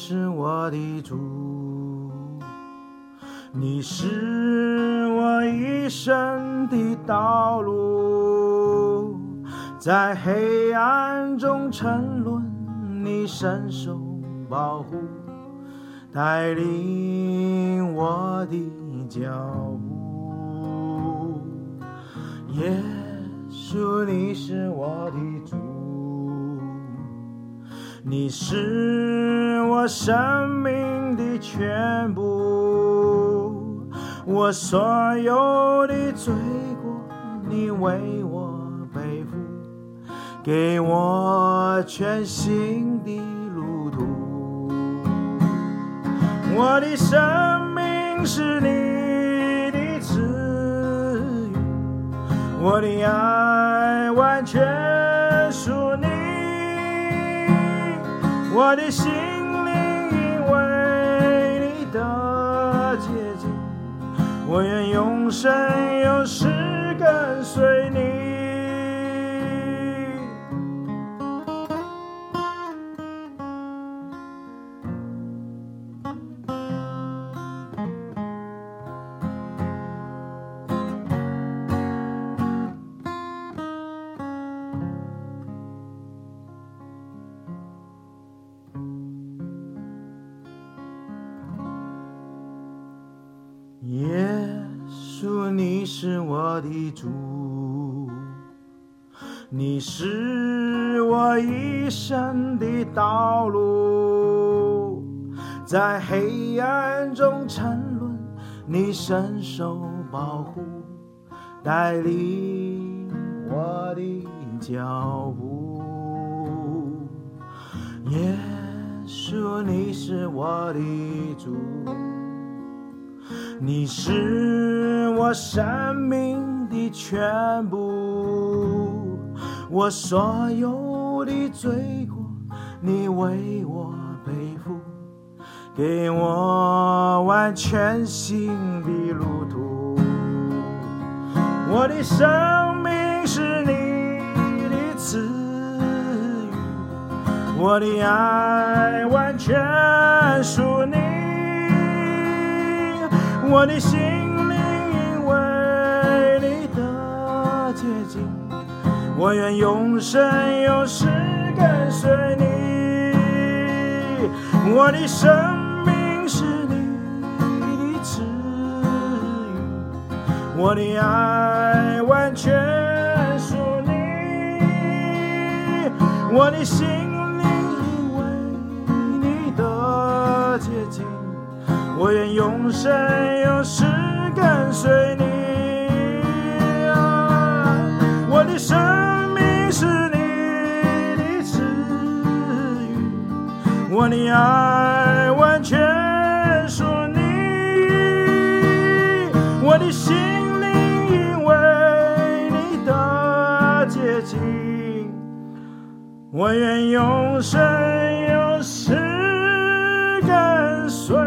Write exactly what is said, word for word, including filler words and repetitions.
是我的主，你是我一生的道路，在黑暗中沉沦，你伸手保护，带领我的脚步。耶稣，你是我的主，你是我生命的全部，我所有的罪过你为我背负，给我全新的路途。我的生命是你的赐予，我的爱完全属你，我的心灵因为你的洁净，我愿永生永世跟随你。耶稣，你是我的主，你是我一生的道路，在黑暗中沉沦，你伸手保护，带领我的脚步。耶稣，你是我的主，你是我生命的全部，我所有的罪过你为我背负，给我完全新的路途。我的生命是你的赐予，我的爱完全属你，我的心灵因为你的洁净，我愿永生永世跟随你。我的生命是你的赐予，我的爱完全属你，我的心灵因为你的洁净，我愿永生永世跟随你。我的生命是你的赐予，我的爱完全属你，我的心灵因为你的洁净，我愿永生永世跟随